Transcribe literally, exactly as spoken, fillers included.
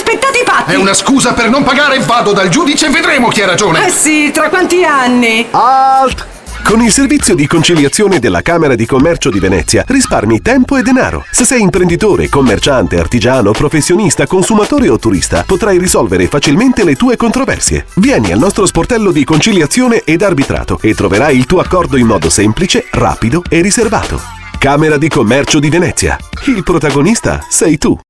spettate i patti! È una scusa per non pagare, vado dal giudice e vedremo chi ha ragione! Eh sì, tra quanti anni? Alt! Con il servizio di conciliazione della Camera di Commercio di Venezia risparmi tempo e denaro. Se sei imprenditore, commerciante, artigiano, professionista, consumatore o turista, potrai risolvere facilmente le tue controversie. Vieni al nostro sportello di conciliazione ed arbitrato e troverai il tuo accordo in modo semplice, rapido e riservato. Camera di Commercio di Venezia. Il protagonista sei tu.